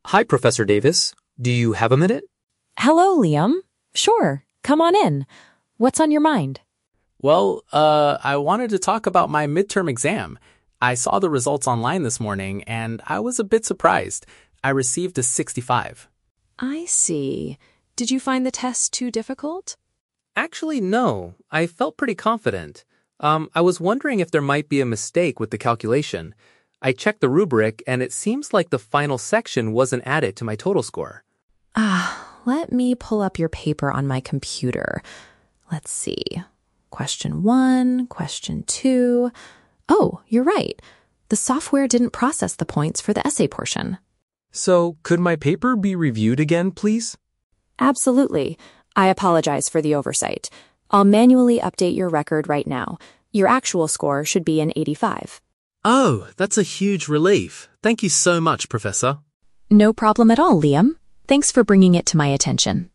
Hi, Professor Davis. Do you have a minute? Hello, Liam. Sure, come on in. What's on your mind? I wanted to talk about my midterm exam. I saw the results online this morning, and I was a bit surprised. I received a 65. I see. Did you find the test too difficult? Actually, no. I felt pretty confident. I was wondering if there might be a mistake with the calculation. I checked the rubric, and it seems like the final section wasn't added to my total score. Let me pull up your paper on my computer. Let's see. Question 1, question 2. Oh, you're right. The software didn't process the points for the essay portion. So, could my paper be reviewed again, please? Absolutely. I apologize for the oversight. I'll manually update your record right now. Your actual score should be an 85. Oh, that's a huge relief. Thank you so much, Professor. No problem at all, Liam. Thanks for bringing it to my attention.